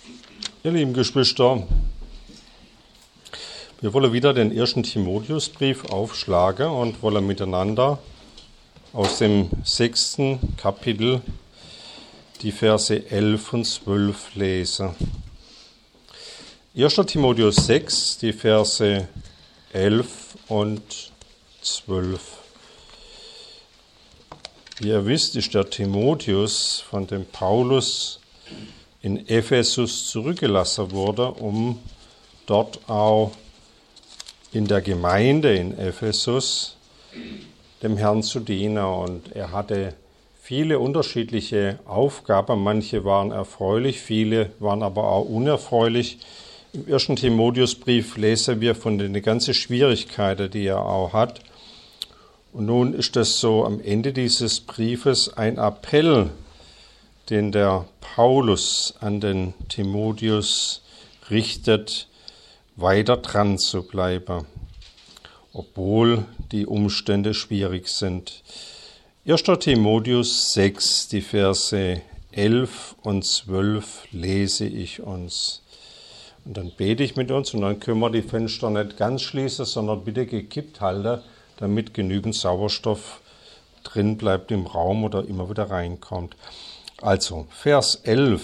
Ihr lieben Geschwister, wir wollen wieder den 1. Timotheusbrief aufschlagen und wollen miteinander aus dem 6. Kapitel die Verse 11 und 12 lesen. 1. Timotheus 6, die Verse 11 und 12. Wie ihr wisst, ist der Timotheus von dem Paulus in Ephesus zurückgelassen worden, um dort auch in der Gemeinde in Ephesus dem Herrn zu dienen. Und er hatte viele unterschiedliche Aufgaben. Manche waren erfreulich, viele waren aber auch unerfreulich. Im 1. Timotheusbrief lesen wir von den ganzen Schwierigkeiten, die er auch hat. Und nun ist es so am Ende dieses Briefes ein Appell, den der Paulus an den Timotheus richtet, weiter dran zu bleiben, obwohl die Umstände schwierig sind. 1. Timotheus 6, die Verse 11 und 12 lese ich uns. Und dann bete ich mit uns und dann können wir die Fenster nicht ganz schließen, sondern bitte gekippt halten, damit genügend Sauerstoff drin bleibt im Raum oder immer wieder reinkommt. Also, Vers 11.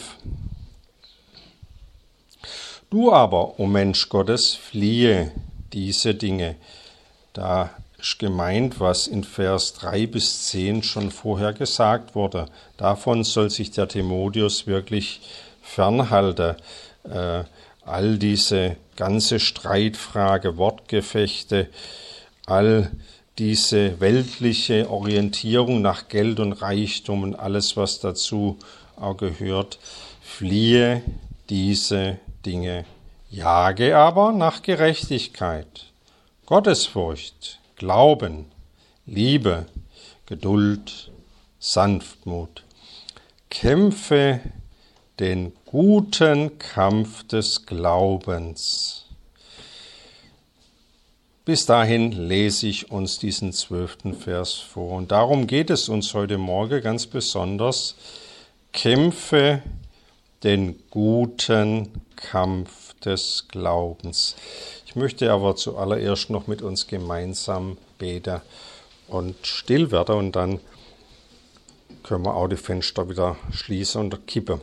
Du aber, o Mensch Gottes, fliehe diese Dinge. Da ist gemeint, was in Vers 3 bis 10 schon vorher gesagt wurde. Davon soll sich der Timotheus wirklich fernhalten. All diese ganze Streitfrage, Wortgefechte, all diese weltliche Orientierung nach Geld und Reichtum und alles, was dazu auch gehört, fliehe diese Dinge. Jage aber nach Gerechtigkeit, Gottesfurcht, Glauben, Liebe, Geduld, Sanftmut. Kämpfe den guten Kampf des Glaubens. Bis dahin lese ich uns diesen 12. Vers vor. Und darum geht es uns heute Morgen ganz besonders. Kämpfe den guten Kampf des Glaubens. Ich möchte aber zuallererst noch mit uns gemeinsam beten und still werden und dann können wir auch die Fenster wieder schließen und kippen.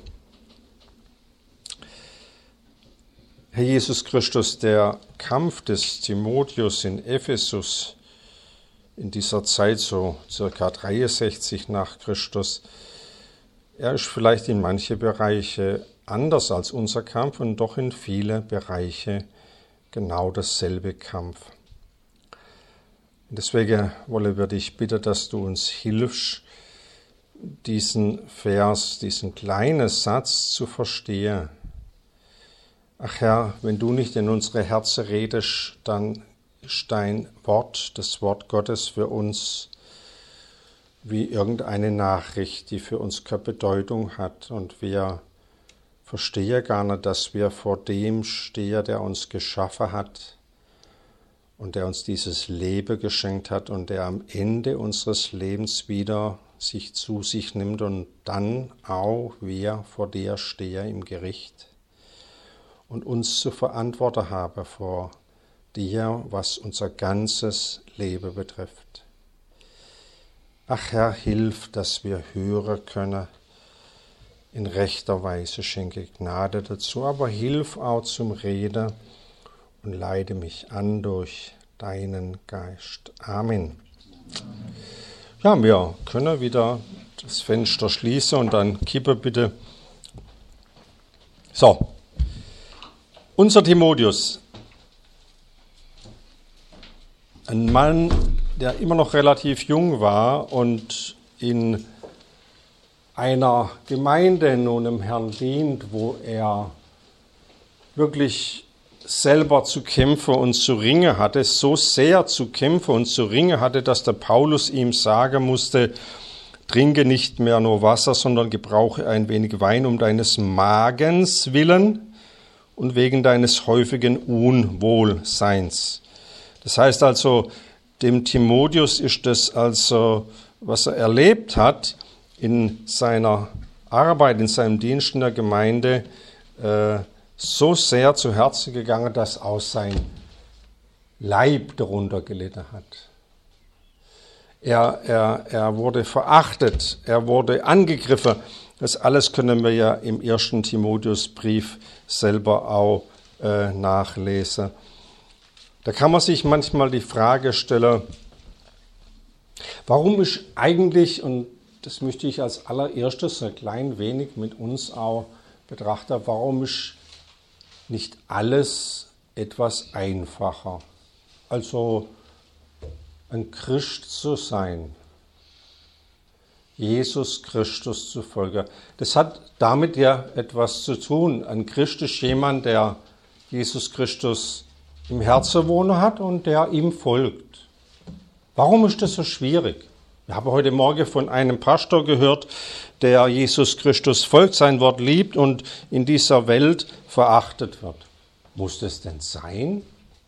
Herr Jesus Christus, der Kampf des Timotheus in Ephesus in dieser Zeit, so circa 63 nach Christus, er ist vielleicht in manche Bereiche anders als unser Kampf und doch in viele Bereiche genau dasselbe Kampf. Und deswegen wollen wir dich bitten, dass du uns hilfst, diesen Vers, diesen kleinen Satz zu verstehen. Ach Herr, wenn du nicht in unsere Herzen redest, dann ist dein Wort, das Wort Gottes für uns wie irgendeine Nachricht, die für uns keine Bedeutung hat. Und wir verstehen gar nicht, dass wir vor dem stehen, der uns geschaffen hat und der uns dieses Leben geschenkt hat und der am Ende unseres Lebens wieder sich zu sich nimmt und dann auch wir vor dir stehen im Gericht und uns zu verantworten haben vor dir, was unser ganzes Leben betrifft. Ach Herr, hilf, dass wir hören können, in rechter Weise schenke Gnade dazu, aber hilf auch zum Reden und leite mich an durch deinen Geist. Amen. Ja, wir können wieder das Fenster schließen und dann kippe bitte. So. Unser Timotheus, ein Mann, der immer noch relativ jung war und in einer Gemeinde nun im Herrn dient, wo er wirklich selber zu kämpfen und zu ringen hatte, so sehr zu kämpfen und zu ringen hatte, dass der Paulus ihm sagen musste, trinke nicht mehr nur Wasser, sondern gebrauche ein wenig Wein um deines Magens willen und wegen deines häufigen Unwohlseins. Das heißt also, dem Timotheus ist es also, was er erlebt hat in seiner Arbeit, in seinem Dienst in der Gemeinde, so sehr zu Herzen gegangen, dass auch sein Leib darunter gelitten hat. Er wurde verachtet, er wurde angegriffen. Das alles können wir ja im 1. Timotheusbrief selber auch nachlesen. Da kann man sich manchmal die Frage stellen, warum ist eigentlich, und das möchte ich als allererstes ein klein wenig mit uns auch betrachten, warum ist nicht alles etwas einfacher? Also ein Christ zu sein, Jesus Christus zu folgen. Das hat damit ja etwas zu tun. Ein Christ ist jemand, der Jesus Christus im Herzen wohnen hat und der ihm folgt. Warum ist das so schwierig? Ich habe heute Morgen von einem Pastor gehört, der Jesus Christus folgt, sein Wort liebt und in dieser Welt verachtet wird. Muss das denn sein?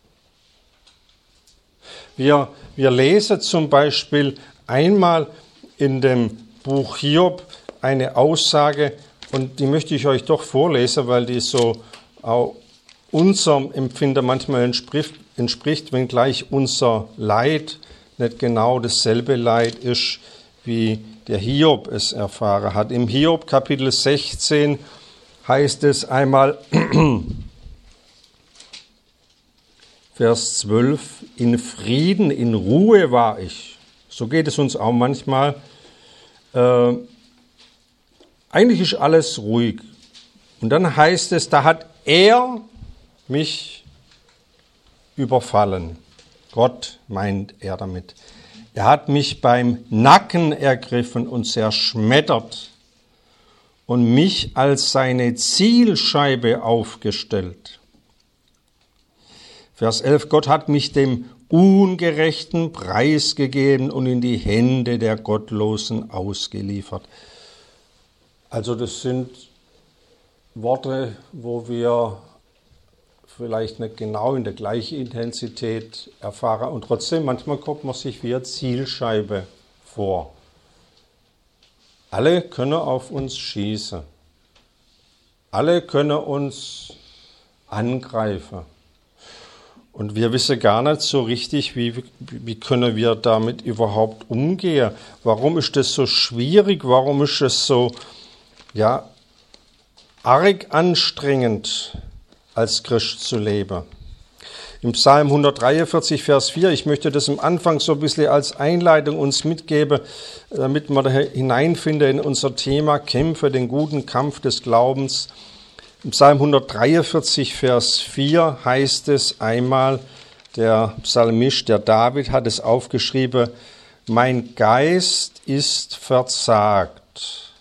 Wir lesen zum Beispiel einmal in dem Buch Hiob eine Aussage, und die möchte ich euch doch vorlesen, weil die so auch unserem Empfinden manchmal entspricht, wenngleich unser Leid nicht genau dasselbe Leid ist, wie der Hiob es erfahren hat. Im Hiob Kapitel 16 heißt es einmal, Vers 12, in Frieden, in Ruhe war ich. So geht es uns auch manchmal. Eigentlich ist alles ruhig. Und dann heißt es, da hat er mich überfallen. Gott meint er damit. Er hat mich beim Nacken ergriffen und zerschmettert und mich als seine Zielscheibe aufgestellt. Vers 11, Gott hat mich dem Ungerechten preisgegeben und in die Hände der Gottlosen ausgeliefert. Also das sind Worte, wo wir vielleicht nicht genau in der gleichen Intensität erfahren und trotzdem manchmal kommt man sich wie eine Zielscheibe vor. Alle können auf uns schießen. Alle können uns angreifen. Und wir wissen gar nicht so richtig, wie können wir damit überhaupt umgehen. Warum ist das so schwierig? Warum ist es so, arg anstrengend, als Christ zu leben? Im Psalm 143, Vers 4, ich möchte das am Anfang so ein bisschen als Einleitung uns mitgeben, damit wir da hineinfinden in unser Thema, kämpfe den guten Kampf des Glaubens. Im Psalm 143, Vers 4 heißt es einmal, der Psalmist, der David, hat es aufgeschrieben, mein Geist ist verzagt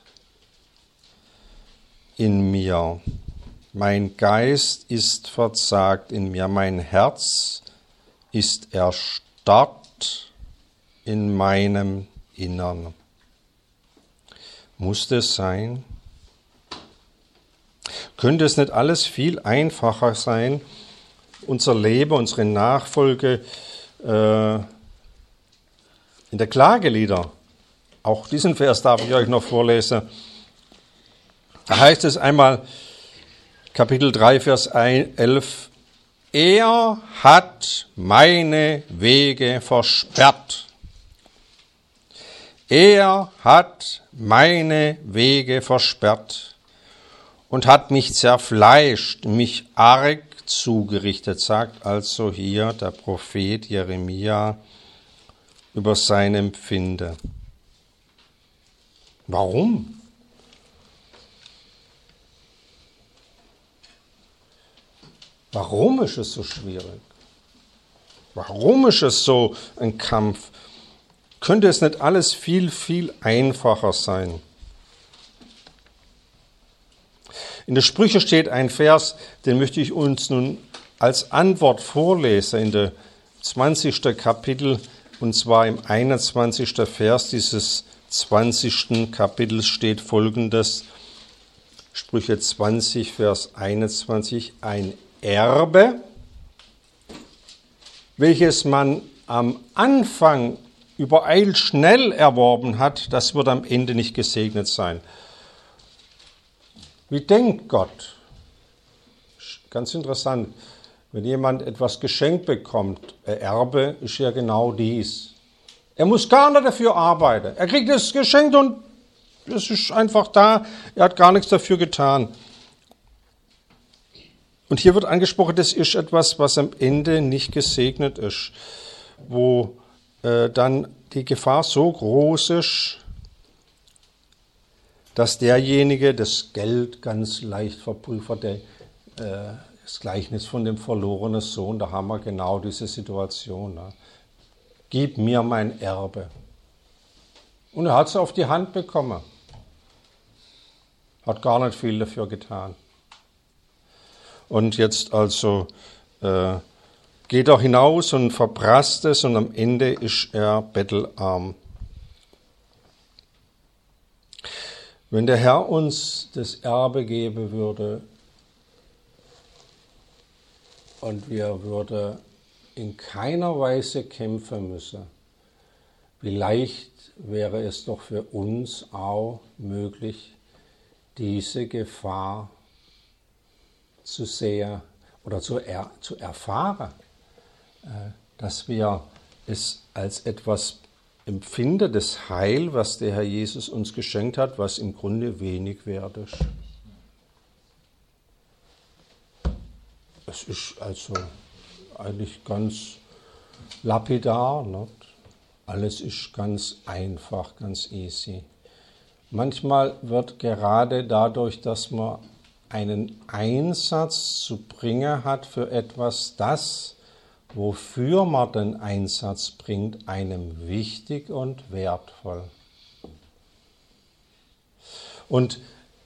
in mir. Mein Geist ist verzagt in mir. Mein Herz ist erstarrt in meinem Innern. Muss das sein? Könnte es nicht alles viel einfacher sein, unser Leben, unsere Nachfolge in der Klagelieder? Auch diesen Vers darf ich euch noch vorlesen. Da heißt es einmal, Kapitel 3, Vers 11, er hat meine Wege versperrt. Er hat meine Wege versperrt und hat mich zerfleischt, mich arg zugerichtet, sagt also hier der Prophet Jeremia über sein Empfinden. Warum? Warum ist es so schwierig? Warum ist es so ein Kampf? Könnte es nicht alles viel, viel einfacher sein? In der Sprüche steht ein Vers, den möchte ich uns nun als Antwort vorlesen, in der 20. Kapitel, und zwar im 21. Vers dieses 20. Kapitels steht Folgendes, Sprüche 20, Vers 21, ein Erbe, welches man am Anfang übereilt schnell erworben hat, das wird am Ende nicht gesegnet sein. Wie denkt Gott? ganz interessant. Wenn jemand etwas geschenkt bekommt, Erbe ist ja genau dies. Er muss gar nicht dafür arbeiten. Er kriegt es geschenkt und es ist einfach da. Er hat gar nichts dafür getan. Und hier wird angesprochen, das ist etwas, was am Ende nicht gesegnet ist, wo dann die Gefahr so groß ist, dass derjenige das Geld ganz leicht verpulvert. Das Gleichnis von dem verlorenen Sohn, da haben wir genau diese Situation. Ne? Gib mir mein Erbe. Und er hat es auf die Hand bekommen. Hat gar nicht viel dafür getan. Und jetzt also geht er hinaus und verprasst es und am Ende ist er bettelarm. Wenn der Herr uns das Erbe geben würde und wir würden in keiner Weise kämpfen müssen, wie leicht wäre es doch für uns auch möglich, diese Gefahr zu sehen oder zu erfahren, dass wir es als etwas empfinden, das Heil, was der Herr Jesus uns geschenkt hat, was im Grunde wenig wert ist. Es ist also eigentlich ganz lapidar, nicht? Alles ist ganz einfach, ganz easy. Manchmal wird gerade dadurch, dass man einen Einsatz zu bringen hat für etwas, das, wofür man den Einsatz bringt, einem wichtig und wertvoll. Und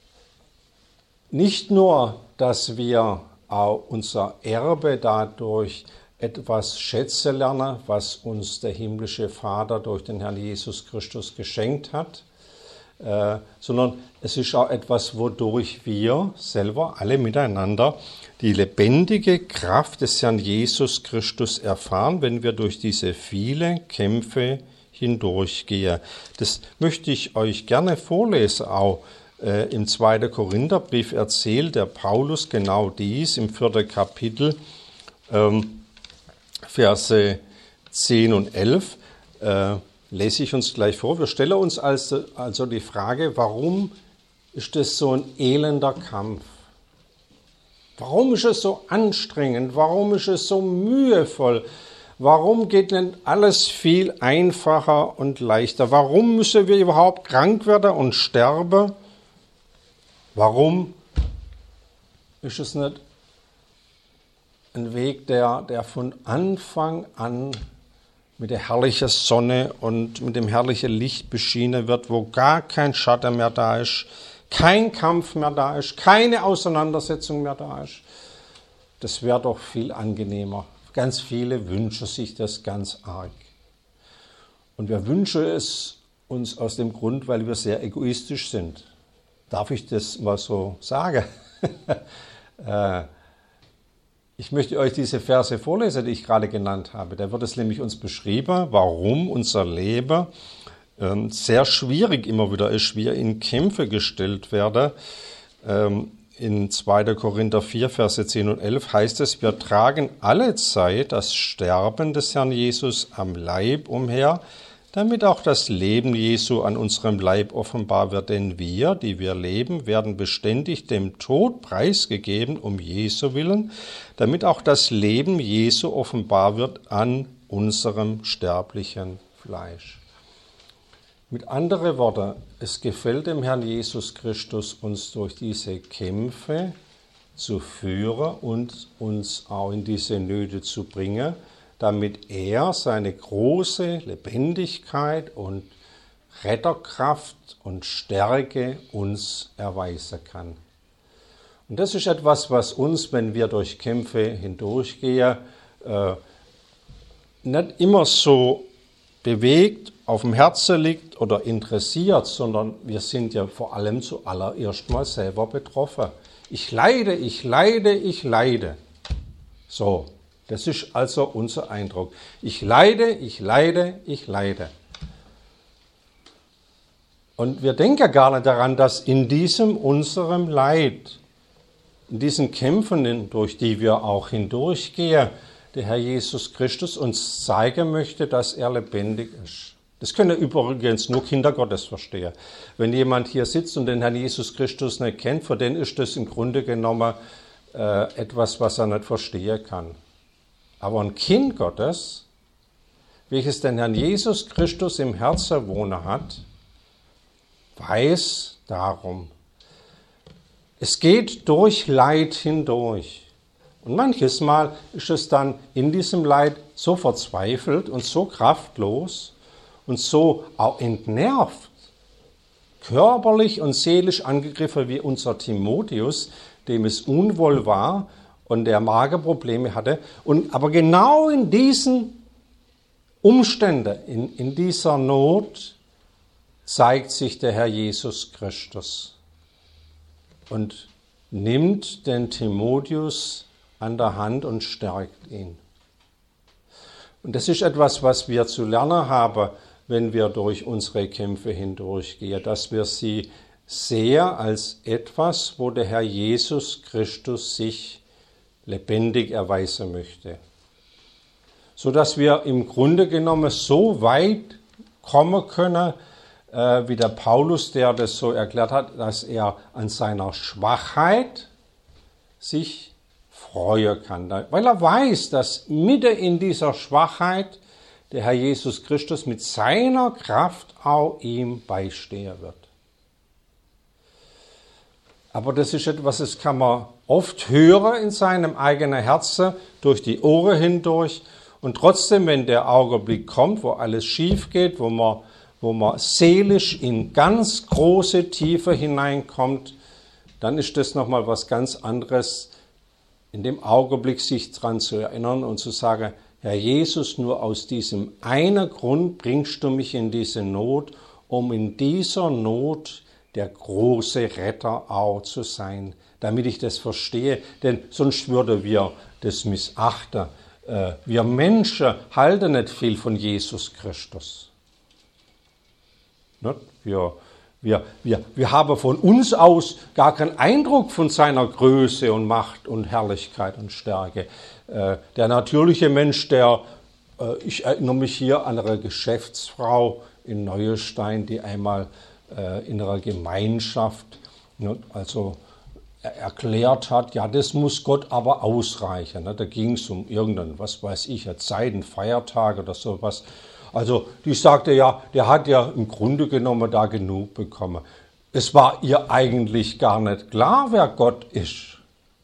nicht nur, dass wir auch unser Erbe dadurch etwas schätzen lernen, was uns der himmlische Vater durch den Herrn Jesus Christus geschenkt hat, sondern es ist auch etwas, wodurch wir selber alle miteinander die lebendige Kraft des Herrn Jesus Christus erfahren, wenn wir durch diese vielen Kämpfe hindurchgehen. Das möchte ich euch gerne vorlesen. Auch im 2. Korintherbrief erzählt der Paulus genau dies im 4. Kapitel, Verse 10 und 11. Lese ich uns gleich vor. Wir stellen uns also die Frage, warum ist das so ein elender Kampf? Warum ist es so anstrengend? Warum ist es so mühevoll? Warum geht denn alles viel einfacher und leichter? Warum müssen wir überhaupt krank werden und sterben? Warum ist es nicht ein Weg, der von Anfang an mit der herrlichen Sonne und mit dem herrlichen Licht beschienen wird, wo gar kein Schatten mehr da ist, kein Kampf mehr da ist, keine Auseinandersetzung mehr da ist? Das wäre doch viel angenehmer. Ganz viele wünschen sich das ganz arg. Und wir wünschen es uns aus dem Grund, weil wir sehr egoistisch sind. Darf ich das mal so sagen? Ich möchte euch diese Verse vorlesen, die ich gerade genannt habe. Da wird es nämlich uns beschrieben, warum unser Leben sehr schwierig immer wieder ist, wir in Kämpfe gestellt werden. In 2. Korinther 4, Verse 10 und 11 heißt es, wir tragen alle Zeit das Sterben des Herrn Jesus am Leib umher, damit auch das Leben Jesu an unserem Leib offenbar wird. Denn wir, die wir leben, werden beständig dem Tod preisgegeben um Jesu willen, damit auch das Leben Jesu offenbar wird an unserem sterblichen Fleisch. Mit anderen Worten, es gefällt dem Herrn Jesus Christus, uns durch diese Kämpfe zu führen und uns auch in diese Nöte zu bringen, damit er seine große Lebendigkeit und Retterkraft und Stärke uns erweisen kann. Und das ist etwas, was uns, wenn wir durch Kämpfe hindurchgehen, nicht immer so bewegt, auf dem Herzen liegt oder interessiert, sondern wir sind ja vor allem zuallererst mal selber betroffen. Ich leide, ich leide, ich leide. So, das ist also unser Eindruck. Ich leide, ich leide, ich leide. Und wir denken gar nicht daran, dass in diesem unserem Leid in diesen Kämpfen, durch die wir auch hindurchgehen, der Herr Jesus Christus uns zeigen möchte, dass er lebendig ist. Das können übrigens nur Kinder Gottes verstehen. Wenn jemand hier sitzt und den Herrn Jesus Christus nicht kennt, für den ist das im Grunde genommen etwas, was er nicht verstehen kann. Aber ein Kind Gottes, welches den Herrn Jesus Christus im Herzen wohnen hat, weiß darum. Es geht durch Leid hindurch. Und manches Mal ist es dann in diesem Leid so verzweifelt und so kraftlos und so auch entnervt, körperlich und seelisch angegriffen wie unser Timotheus, dem es unwohl war und der Magenprobleme hatte. Aber genau in diesen Umständen, in dieser Not, zeigt sich der Herr Jesus Christus und nimmt den Timotheus an der Hand und stärkt ihn. Und das ist etwas, was wir zu lernen haben, wenn wir durch unsere Kämpfe hindurchgehen, dass wir sie sehen als etwas, wo der Herr Jesus Christus sich lebendig erweisen möchte. Sodass wir im Grunde genommen so weit kommen können, wie der Paulus, der das so erklärt hat, dass er an seiner Schwachheit sich freuen kann. Weil er weiß, dass mitten in dieser Schwachheit der Herr Jesus Christus mit seiner Kraft auch ihm beistehen wird. Aber das ist etwas, das kann man oft hören in seinem eigenen Herzen, durch die Ohren hindurch. Und trotzdem, wenn der Augenblick kommt, wo alles schief geht, wo man seelisch in ganz große Tiefe hineinkommt, dann ist das nochmal was ganz anderes, in dem Augenblick sich daran zu erinnern und zu sagen, Herr Jesus, nur aus diesem einen Grund bringst du mich in diese Not, um in dieser Not der große Retter auch zu sein, damit ich das verstehe, denn sonst würden wir das missachten. Wir Menschen halten nicht viel von Jesus Christus. Wir haben von uns aus gar keinen Eindruck von seiner Größe und Macht und Herrlichkeit und Stärke. Der natürliche Mensch, ich erinnere mich hier an eine Geschäftsfrau in Neuestein, die einmal in einer Gemeinschaft erklärt hat, ja, das muss Gott aber ausreichen. Da ging es um irgendeinen, was weiß ich, Zeiten, Feiertag oder sowas. Also die sagte ja, der hat ja im Grunde genommen da genug bekommen. Es war ihr eigentlich gar nicht klar, wer Gott ist.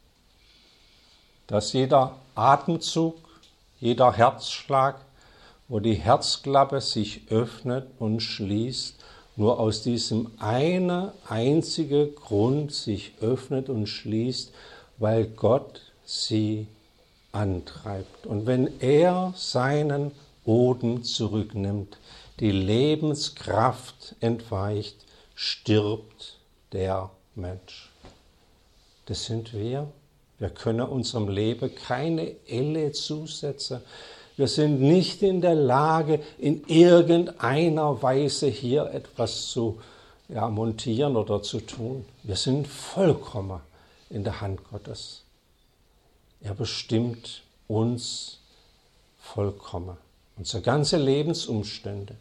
Dass jeder Atemzug, jeder Herzschlag, wo die Herzklappe sich öffnet und schließt, nur aus diesem einen einzigen Grund sich öffnet und schließt, weil Gott sie antreibt. Und wenn er seinen Boden zurücknimmt, die Lebenskraft entweicht, stirbt der Mensch. Das sind wir. Wir können unserem Leben keine Elle zusetzen. Wir sind nicht in der Lage, in irgendeiner Weise hier etwas zu montieren oder zu tun. Wir sind vollkommen in der Hand Gottes. Er bestimmt uns vollkommen. Unsere ganze Lebensumstände.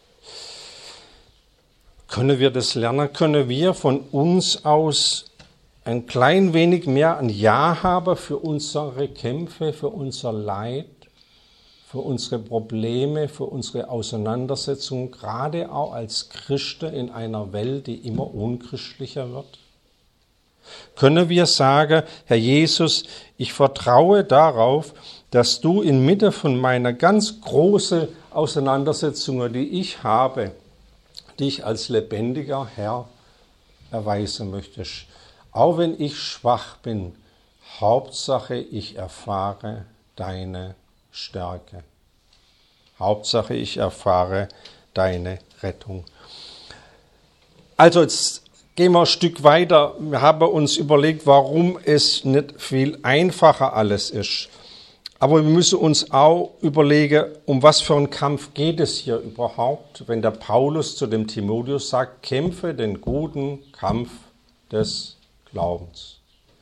Können wir das lernen? Können wir von uns aus ein klein wenig mehr ein Ja haben für unsere Kämpfe, für unser Leid, für unsere Probleme, für unsere Auseinandersetzungen, gerade auch als Christen in einer Welt, die immer unchristlicher wird? Können wir sagen, Herr Jesus, ich vertraue darauf, dass du inmitten von meiner ganz großen Auseinandersetzungen, die ich habe, dich als lebendiger Herr erweisen möchtest. Auch wenn ich schwach bin, Hauptsache ich erfahre deine Stärke. Hauptsache ich erfahre deine Rettung. Also jetzt gehen wir ein Stück weiter. Wir haben uns überlegt, warum es nicht viel einfacher alles ist. Aber wir müssen uns auch überlegen, um was für einen Kampf geht es hier überhaupt, wenn der Paulus zu dem Timotheus sagt, kämpfe den guten Kampf des Glaubens.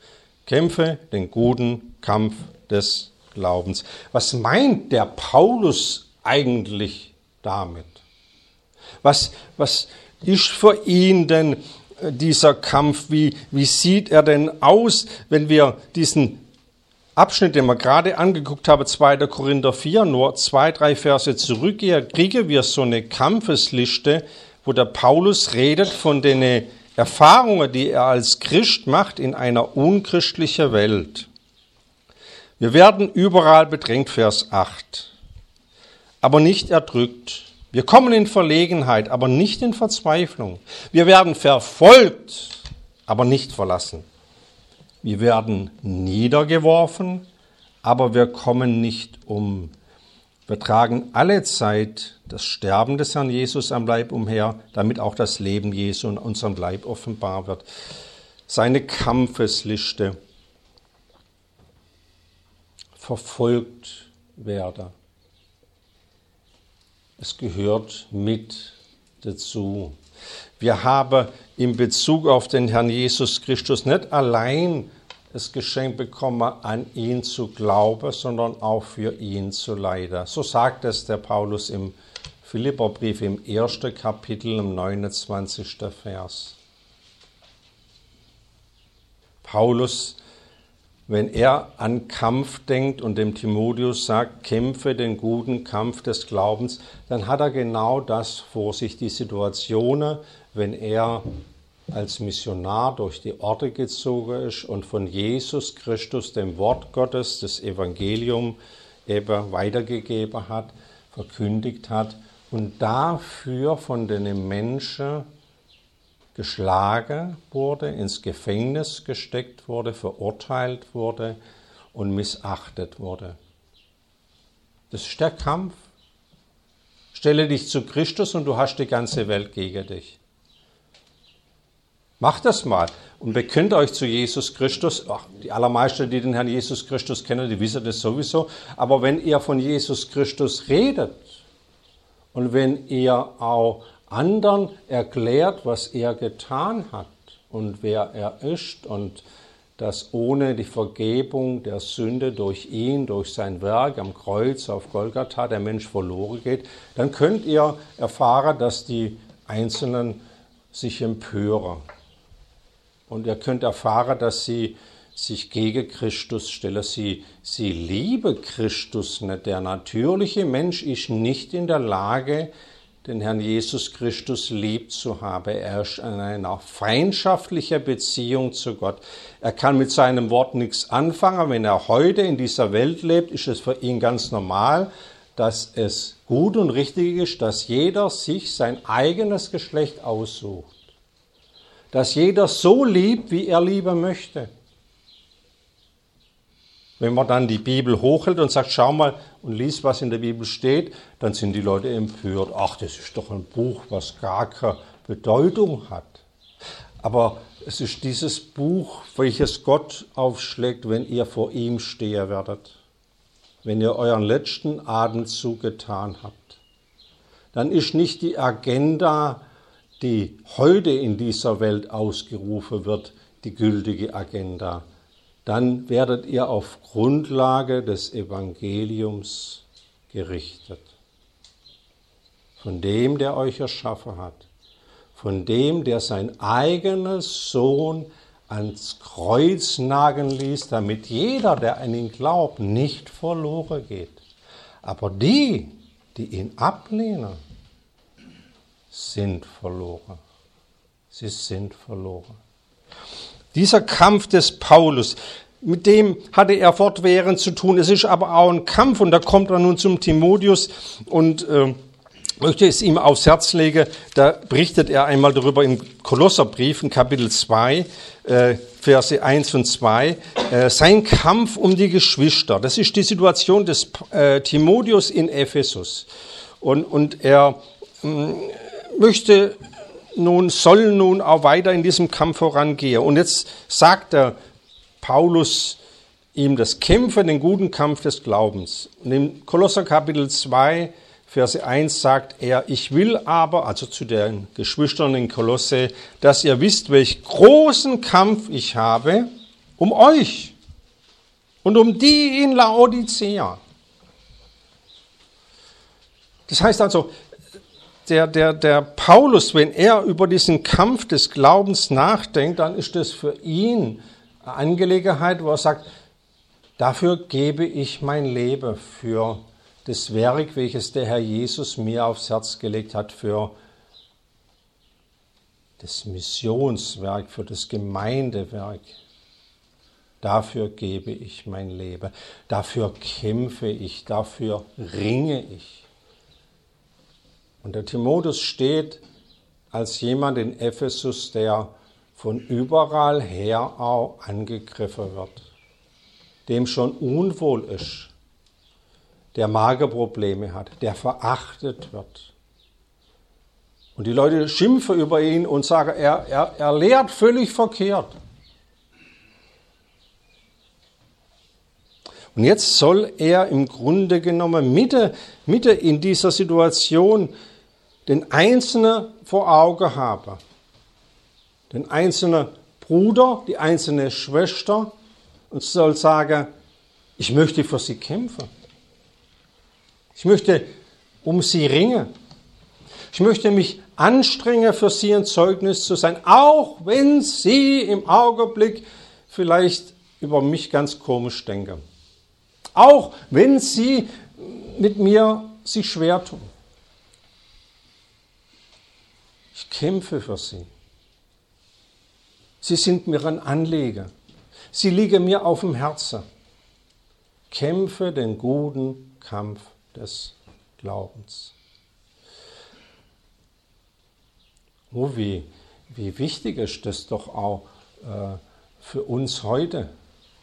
Kämpfe den guten Kampf des Glaubens. Was meint der Paulus eigentlich damit? Was ist für ihn denn dieser Kampf? Wie sieht er denn aus, wenn wir diesen Abschnitt, den wir gerade angeguckt haben, 2. Korinther 4, nur 2, 3 Verse zurückgehen, kriegen wir so eine Kampfesliste, wo der Paulus redet von den Erfahrungen, die er als Christ macht in einer unchristlichen Welt. Wir werden überall bedrängt, Vers 8, aber nicht erdrückt. Wir kommen in Verlegenheit, aber nicht in Verzweiflung. Wir werden verfolgt, aber nicht verlassen. Wir werden niedergeworfen, aber wir kommen nicht um. Wir tragen alle Zeit das Sterben des Herrn Jesus am Leib umher, damit auch das Leben Jesu in unserem Leib offenbar wird. Seine Kampfesliste. Verfolgt werden. Es gehört mit dazu. Wir haben in Bezug auf den Herrn Jesus Christus nicht allein das Geschenk bekommen, an ihn zu glauben, sondern auch für ihn zu leiden. So sagt es der Paulus im Philipperbrief im 1. Kapitel, im 29. Vers. Paulus, wenn er an Kampf denkt und dem Timotheus sagt, kämpfe den guten Kampf des Glaubens, dann hat er genau das vor sich, die Situationen, wenn er als Missionar durch die Orte gezogen ist und von Jesus Christus, dem Wort Gottes, das Evangelium eben weitergegeben hat, verkündigt hat und dafür von den Menschen geschlagen wurde, ins Gefängnis gesteckt wurde, verurteilt wurde und missachtet wurde. Das ist der Kampf. Stelle dich zu Christus und du hast die ganze Welt gegen dich. Macht das mal und bekennt euch zu Jesus Christus. Ach, die allermeisten, die den Herrn Jesus Christus kennen, die wissen das sowieso. Aber wenn ihr von Jesus Christus redet und wenn ihr auch anderen erklärt, was er getan hat und wer er ist und dass ohne die Vergebung der Sünde durch ihn, durch sein Werk am Kreuz auf Golgatha der Mensch verloren geht, dann könnt ihr erfahren, dass die Einzelnen sich empören. Und ihr könnt erfahren, dass sie sich gegen Christus stellen. Sie lieben Christus nicht. Der natürliche Mensch ist nicht in der Lage, den Herrn Jesus Christus lieb zu haben. Er ist in einer feindschaftlichen Beziehung zu Gott. Er kann mit seinem Wort nichts anfangen. Wenn er heute in dieser Welt lebt, ist es für ihn ganz normal, dass es gut und richtig ist, dass jeder sich sein eigenes Geschlecht aussucht. Dass jeder so liebt, wie er lieben möchte. Wenn man dann die Bibel hochhält und sagt, schau mal und lies, was in der Bibel steht, dann sind die Leute empört. Ach, das ist doch ein Buch, was gar keine Bedeutung hat. Aber es ist dieses Buch, welches Gott aufschlägt, wenn ihr vor ihm stehen werdet. Wenn ihr euren letzten Atemzug getan habt. Dann ist nicht die Agenda, die heute in dieser Welt ausgerufen wird, die gültige Agenda. Dann werdet ihr auf Grundlage des Evangeliums gerichtet. Von dem, der euch erschaffen hat. Von dem, der sein eigenes Sohn ans Kreuz nageln ließ, damit jeder, der an ihn glaubt, nicht verloren geht. Aber die ihn ablehnen, sind verloren. Sie sind verloren. Dieser Kampf des Paulus, mit dem hatte er fortwährend zu tun. Es ist aber auch ein Kampf und da kommt er nun zum Timotheus und möchte es ihm aufs Herz legen. Da berichtet er einmal darüber im Kolosserbrief, in Kapitel 2, Verse 1 und 2, sein Kampf um die Geschwister. Das ist die Situation des Timotheus in Ephesus. Und er soll nun auch weiter in diesem Kampf vorangehen. Und jetzt sagt der Paulus ihm das Kämpfen, den guten Kampf des Glaubens. Und im Kolosser Kapitel 2, Verse 1 sagt er, ich will aber, also zu den Geschwistern in Kolosse, dass ihr wisst, welch großen Kampf ich habe, um euch und um die in Laodicea. Das heißt also, der Paulus, wenn er über diesen Kampf des Glaubens nachdenkt, dann ist das für ihn eine Angelegenheit, wo er sagt, dafür gebe ich mein Leben für das Werk, welches der Herr Jesus mir aufs Herz gelegt hat, für das Missionswerk, für das Gemeindewerk. Dafür gebe ich mein Leben, dafür kämpfe ich, dafür ringe ich. Und der Timotheus steht als jemand in Ephesus, der von überall her auch angegriffen wird, dem schon unwohl ist, der Magenprobleme hat, der verachtet wird. Und die Leute schimpfen über ihn und sagen, er lehrt völlig verkehrt. Und jetzt soll er im Grunde genommen Mitte in dieser Situation den Einzelnen vor Augen haben. Den einzelnen Bruder, die einzelne Schwester, und soll sagen, ich möchte für sie kämpfen. Ich möchte um sie ringen. Ich möchte mich anstrengen, für sie ein Zeugnis zu sein, auch wenn sie im Augenblick vielleicht über mich ganz komisch denken. Auch wenn sie mit mir sich schwer tun. Ich kämpfe für sie. Sie sind mir ein Anliegen. Sie liegen mir auf dem Herzen. Kämpfe den guten Kampf des Glaubens. Oh, wie wichtig ist das doch auch für uns heute.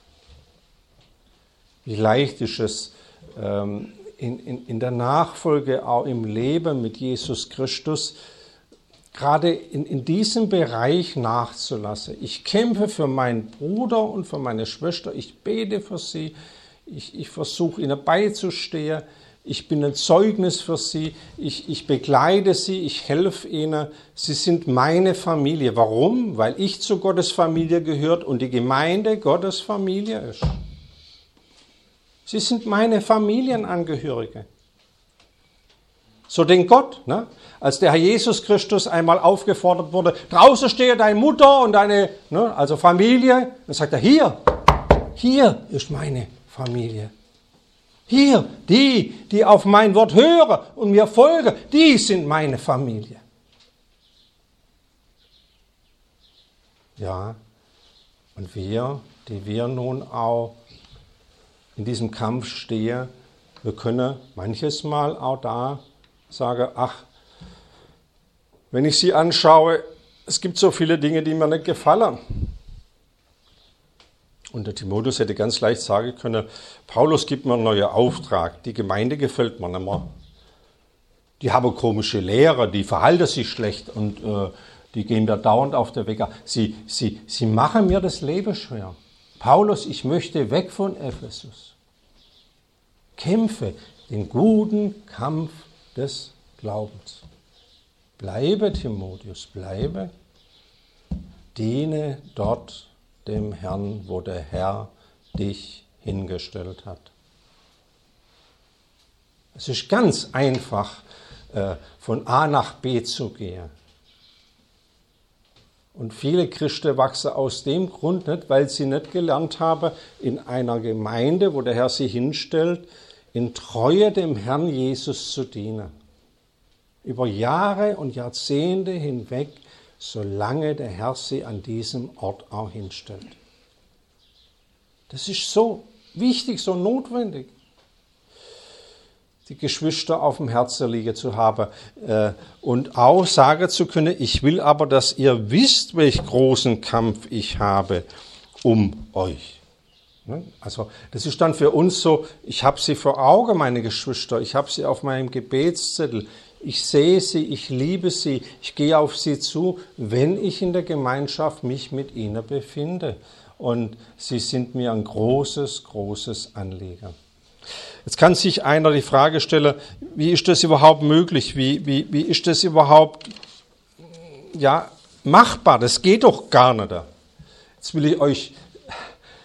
Wie leicht ist es in der Nachfolge, auch im Leben mit Jesus Christus, gerade in diesem Bereich nachzulassen. Ich kämpfe für meinen Bruder und für meine Schwester, ich bete für sie, ich versuche ihnen beizustehen, ich bin ein Zeugnis für sie, ich begleite sie, ich helfe ihnen. Sie sind meine Familie. Warum? Weil ich zu Gottes Familie gehört und die Gemeinde Gottes Familie ist. Sie sind meine Familienangehörige. So denkt Gott, ne? Als der Herr Jesus Christus einmal aufgefordert wurde, draußen stehe deine Mutter und deine, ne, also Familie, dann sagt er, hier ist meine Familie. Hier, die auf mein Wort hören und mir folgen, die sind meine Familie. Ja, und wir, die wir nun auch in diesem Kampf stehen, wir können manches Mal auch da sagen, ach, wenn ich sie anschaue, es gibt so viele Dinge, die mir nicht gefallen. Und der Timotheus hätte ganz leicht sagen können, Paulus gibt mir einen neuen Auftrag, die Gemeinde gefällt mir nicht mehr. Die haben komische Lehrer, die verhalten sich schlecht und die gehen mir dauernd auf der Wecker. Sie machen mir das Leben schwer. Paulus, ich möchte weg von Ephesus. Kämpfe den guten Kampf des Glaubens. Bleibe, Timotheus, bleibe. Diene dort dem Herrn, wo der Herr dich hingestellt hat. Es ist ganz einfach, von A nach B zu gehen. Und viele Christen wachsen aus dem Grund nicht, weil sie nicht gelernt haben, in einer Gemeinde, wo der Herr sie hinstellt, in Treue dem Herrn Jesus zu dienen. Über Jahre und Jahrzehnte hinweg, solange der Herr sie an diesem Ort auch hinstellt. Das ist so wichtig, so notwendig, die Geschwister auf dem Herzen liegen zu haben und auch sagen zu können, ich will aber, dass ihr wisst, welch großen Kampf ich habe um euch. Also das ist dann für uns so, ich habe sie vor Augen, meine Geschwister, ich habe sie auf meinem Gebetszettel, ich sehe sie, ich liebe sie, ich gehe auf sie zu, wenn ich in der Gemeinschaft mich mit ihnen befinde. Und sie sind mir ein großes, großes Anliegen. Jetzt kann sich einer die Frage stellen, wie ist das überhaupt möglich? Wie ist das überhaupt machbar? Das geht doch gar nicht. Jetzt will ich euch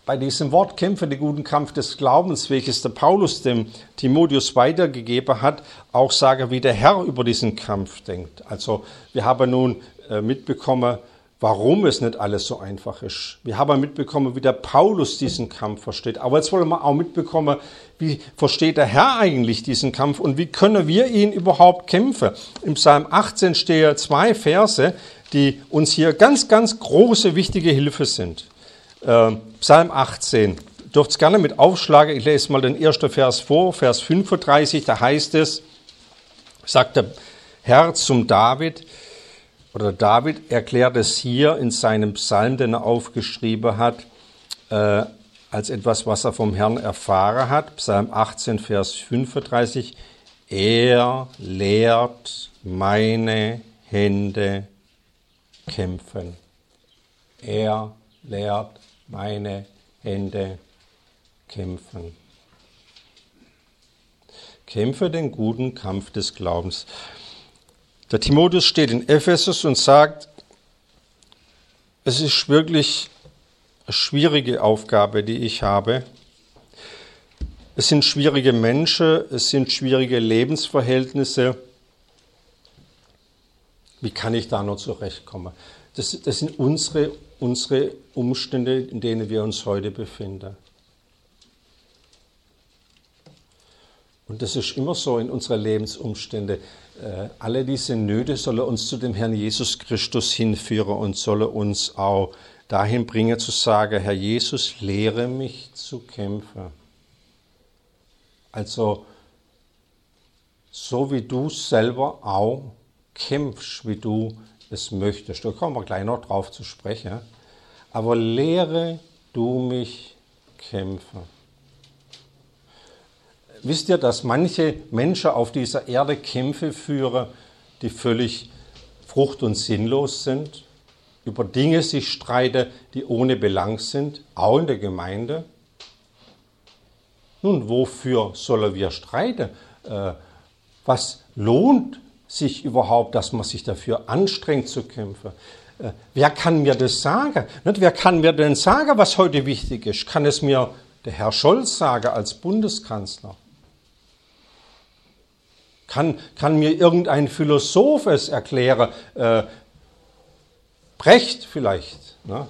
bei diesem Wort kämpfe den guten Kampf des Glaubens, welches der Paulus dem Timotheus weitergegeben hat, auch sage, wie der Herr über diesen Kampf denkt. Also wir haben nun mitbekommen, warum es nicht alles so einfach ist. Wir haben mitbekommen, wie der Paulus diesen Kampf versteht. Aber jetzt wollen wir auch mitbekommen, wie versteht der Herr eigentlich diesen Kampf und wie können wir ihn überhaupt kämpfen. Im Psalm 18 stehen 2 Verse, die uns hier ganz, ganz große, wichtige Hilfe sind. Psalm 18. Ihr dürft es gerne mit aufschlagen. Ich lese mal den ersten Vers vor, Vers 35. Da heißt es, sagt der Herr zum David, oder David erklärt es hier in seinem Psalm, den er aufgeschrieben hat, als etwas, was er vom Herrn erfahren hat. Psalm 18, Vers 35. Er lehrt meine Hände kämpfen. Er lehrt meine Hände kämpfen. Kämpfe den guten Kampf des Glaubens. Der Timotheus steht in Ephesus und sagt, es ist wirklich eine schwierige Aufgabe, die ich habe. Es sind schwierige Menschen, es sind schwierige Lebensverhältnisse. Wie kann ich da noch zurechtkommen? Das sind unsere Umstände, in denen wir uns heute befinden. Und das ist immer so in unseren Lebensumständen. Alle diese Nöte sollen uns zu dem Herrn Jesus Christus hinführen und sollen uns auch dahin bringen zu sagen, Herr Jesus, lehre mich zu kämpfen. Also, so wie du selber auch kämpfst, wie du es möchtest. Da kommen wir gleich noch drauf zu sprechen. Aber lehre du mich kämpfen. Wisst ihr, dass manche Menschen auf dieser Erde Kämpfe führen, die völlig frucht- und sinnlos sind, über Dinge sich streiten, die ohne Belang sind, auch in der Gemeinde? Nun, wofür sollen wir streiten? Was lohnt sich überhaupt, dass man sich dafür anstrengt zu kämpfen? Wer kann mir das sagen? Wer kann mir denn sagen, was heute wichtig ist? Kann es mir der Herr Scholz sagen als Bundeskanzler? Kann mir irgendein Philosoph es erklären? Brecht vielleicht. Ne?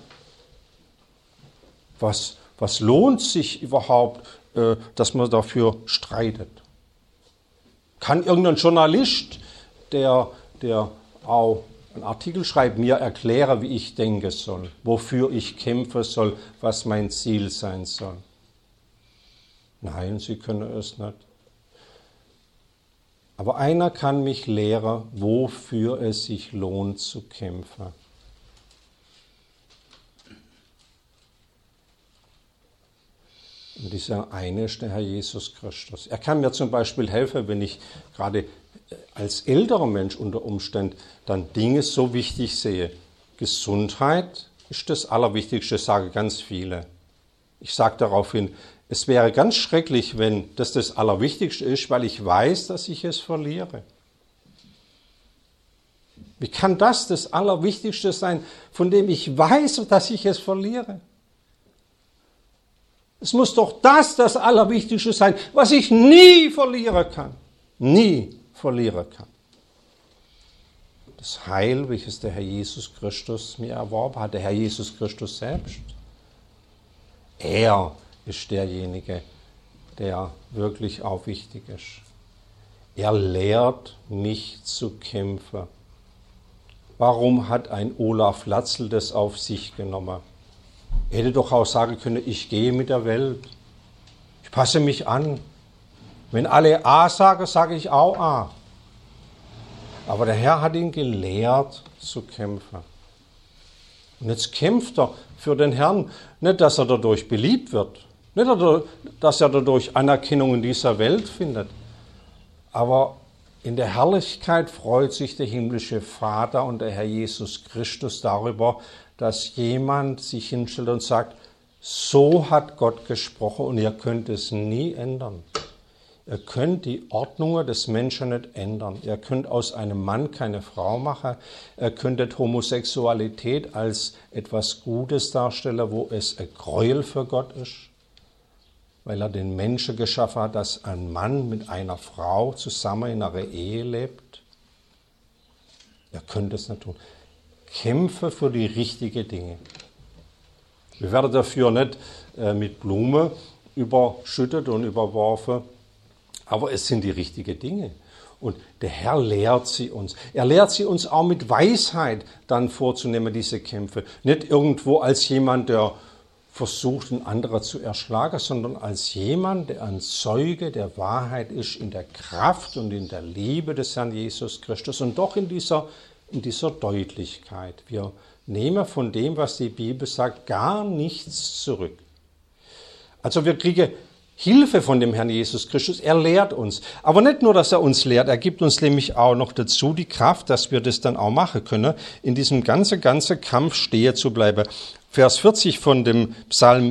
Was lohnt sich überhaupt, dass man dafür streitet? Kann irgendein Journalist, der auch einen Artikel schreibt, mir erklären, wie ich denken soll, wofür ich kämpfen soll, was mein Ziel sein soll? Nein, sie können es nicht. Aber einer kann mich lehren, wofür es sich lohnt zu kämpfen. Und dieser eine ist der Herr Jesus Christus. Er kann mir zum Beispiel helfen, wenn ich gerade als älterer Mensch unter Umständen dann Dinge so wichtig sehe. Gesundheit ist das Allerwichtigste, sagen ganz viele. Ich sage daraufhin, es wäre ganz schrecklich, wenn das Allerwichtigste ist, weil ich weiß, dass ich es verliere. Wie kann das Allerwichtigste sein, von dem ich weiß, dass ich es verliere? Es muss doch das Allerwichtigste sein, was ich nie verlieren kann. Nie verlieren kann. Das Heil, welches der Herr Jesus Christus mir erworben hat, der Herr Jesus Christus selbst. Er ist derjenige, der wirklich auch wichtig ist. Er lehrt mich zu kämpfen. Warum hat ein Olaf Latzl das auf sich genommen? Er hätte doch auch sagen können, ich gehe mit der Welt. Ich passe mich an. Wenn alle A sagen, sage ich auch A. Aber der Herr hat ihn gelehrt zu kämpfen. Und jetzt kämpft er für den Herrn. Nicht, dass er dadurch beliebt wird. Nicht, dass er dadurch Anerkennung in dieser Welt findet. Aber in der Herrlichkeit freut sich der himmlische Vater und der Herr Jesus Christus darüber, dass jemand sich hinstellt und sagt, so hat Gott gesprochen und ihr könnt es nie ändern. Ihr könnt die Ordnungen des Menschen nicht ändern. Ihr könnt aus einem Mann keine Frau machen. Ihr könntet Homosexualität als etwas Gutes darstellen, wo es ein Gräuel für Gott ist, weil er den Menschen geschaffen hat, dass ein Mann mit einer Frau zusammen in einer Ehe lebt. Ihr könnt es nicht tun. Kämpfe für die richtigen Dinge. Wir werden dafür nicht mit Blumen überschüttet und überworfen, aber es sind die richtigen Dinge. Und der Herr lehrt sie uns. Er lehrt sie uns auch mit Weisheit dann vorzunehmen, diese Kämpfe. Nicht irgendwo als jemand, der versucht, einen anderen zu erschlagen, sondern als jemand, der ein Zeuge der Wahrheit ist, in der Kraft und in der Liebe des Herrn Jesus Christus und doch in dieser Deutlichkeit. Wir nehmen von dem, was die Bibel sagt, gar nichts zurück. Also wir kriegen Hilfe von dem Herrn Jesus Christus. Er lehrt uns. Aber nicht nur, dass er uns lehrt, er gibt uns nämlich auch noch dazu die Kraft, dass wir das dann auch machen können, in diesem ganzen Kampf stehen zu bleiben. Vers 40 von dem Psalm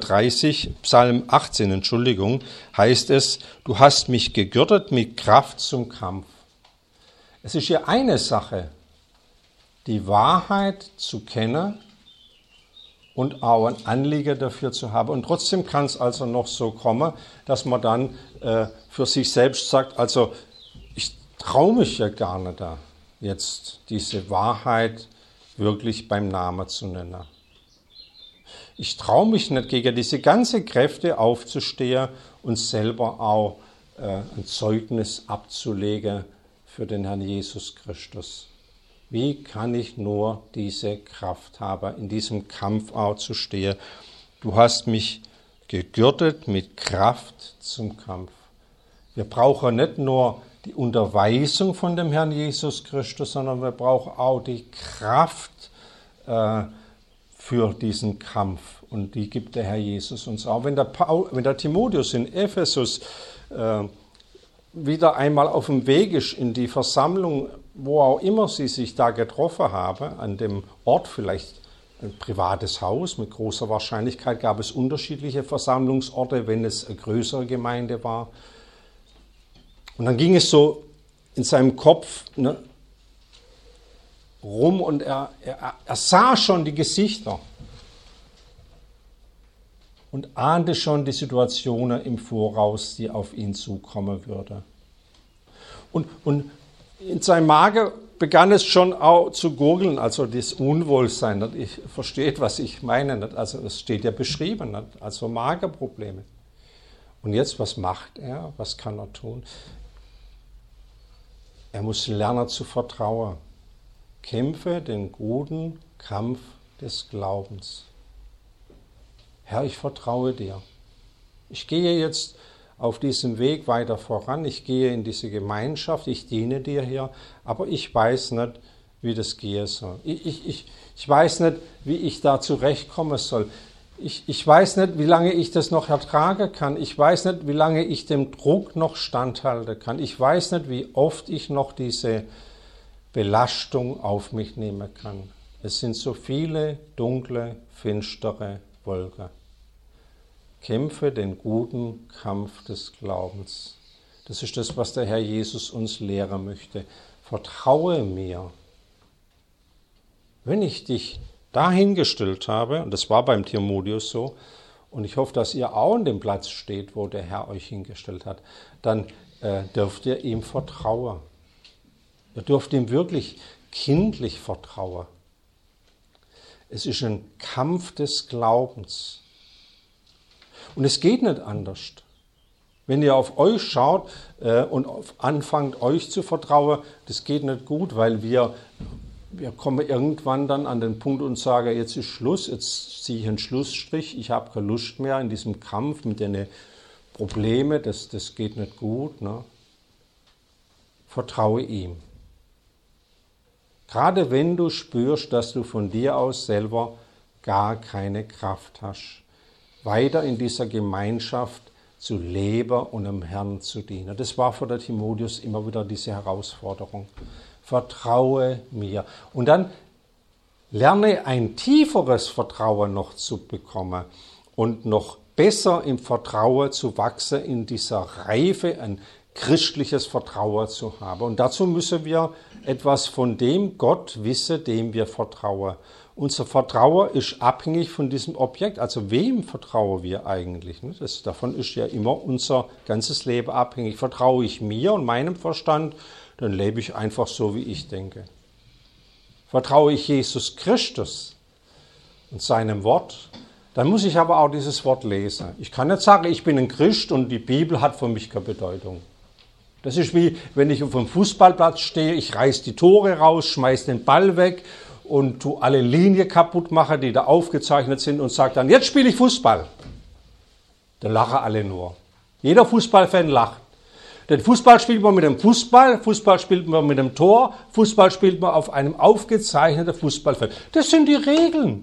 18, heißt es, du hast mich gegürtet mit Kraft zum Kampf. Es ist ja eine Sache, die Wahrheit zu kennen und auch ein Anliegen dafür zu haben. Und trotzdem kann es also noch so kommen, dass man dann für sich selbst sagt, also ich traue mich ja gar nicht da, jetzt diese Wahrheit wirklich beim Namen zu nennen. Ich traue mich nicht, gegen diese ganzen Kräfte aufzustehen und selber auch ein Zeugnis abzulegen für den Herrn Jesus Christus. Wie kann ich nur diese Kraft haben, in diesem Kampf auch zu stehen? Du hast mich gegürtet mit Kraft zum Kampf. Wir brauchen nicht nur die Unterweisung von dem Herrn Jesus Christus, sondern wir brauchen auch die Kraft für diesen Kampf. Und die gibt der Herr Jesus uns auch. Wenn der Timotheus in Ephesus wieder einmal auf dem Weg ist in die Versammlung, wo auch immer sie sich da getroffen haben, an dem Ort, vielleicht ein privates Haus, mit großer Wahrscheinlichkeit gab es unterschiedliche Versammlungsorte, wenn es eine größere Gemeinde war. Und dann ging es so in seinem Kopf rum und er sah schon die Gesichter und ahnte schon die Situationen im Voraus, die auf ihn zukommen würde. Und in seinem Magen begann es schon auch zu gurgeln, also das Unwohlsein. Ich verstehe, was ich meine. Also es steht ja beschrieben, also Magenprobleme. Und jetzt, was macht er? Was kann er tun? Er muss lernen zu vertrauen. Kämpfe den guten Kampf des Glaubens. Herr, ich vertraue dir. Ich gehe jetzt auf diesem Weg weiter voran. Ich gehe in diese Gemeinschaft. Ich diene dir hier. Aber ich weiß nicht, wie das gehen soll. Ich weiß nicht, wie ich da zurechtkommen soll. Ich weiß nicht, wie lange ich das noch ertragen kann. Ich weiß nicht, wie lange ich dem Druck noch standhalten kann. Ich weiß nicht, wie oft ich noch diese Belastung auf mich nehmen kann. Es sind so viele dunkle, finstere Wolken. Kämpfe den guten Kampf des Glaubens. Das ist das, was der Herr Jesus uns lehren möchte. Vertraue mir. Wenn ich dich dahingestellt habe, und das war beim Timotheus so, und ich hoffe, dass ihr auch an dem Platz steht, wo der Herr euch hingestellt hat, dann dürft ihr ihm vertrauen. Ihr dürft ihm wirklich kindlich vertrauen. Es ist ein Kampf des Glaubens. Und es geht nicht anders. Wenn ihr auf euch schaut und anfangt, euch zu vertrauen, das geht nicht gut, weil wir kommen irgendwann dann an den Punkt und sagen, jetzt ist Schluss, jetzt ziehe ich einen Schlussstrich, ich habe keine Lust mehr in diesem Kampf mit den Problemen, das geht nicht gut. Ne? Vertraue ihm. Gerade wenn du spürst, dass du von dir aus selber gar keine Kraft hast, weiter in dieser Gemeinschaft zu leben und dem Herrn zu dienen. Das war für den Timotheus immer wieder diese Herausforderung. Vertraue mir. Und dann lerne ein tieferes Vertrauen noch zu bekommen und noch besser im Vertrauen zu wachsen, in dieser Reife, ein christliches Vertrauen zu haben. Und dazu müssen wir etwas von dem Gott wissen, dem wir vertrauen. Unser Vertrauen ist abhängig von diesem Objekt. Also wem vertrauen wir eigentlich? Davon ist ja immer unser ganzes Leben abhängig. Vertraue ich mir und meinem Verstand, dann lebe ich einfach so, wie ich denke. Vertraue ich Jesus Christus und seinem Wort, dann muss ich aber auch dieses Wort lesen. Ich kann nicht sagen, ich bin ein Christ und die Bibel hat für mich keine Bedeutung. Das ist wie, wenn ich auf einem Fußballplatz stehe, ich reiß die Tore raus, schmeiß den Ball weg und tu alle Linien kaputt machen, die da aufgezeichnet sind und sage dann, jetzt spiele ich Fußball. Dann lachen alle nur. Jeder Fußballfan lacht. Denn Fußball spielt man mit dem Fußball, Fußball spielt man mit dem Tor, Fußball spielt man auf einem aufgezeichneten Fußballfeld. Das sind die Regeln.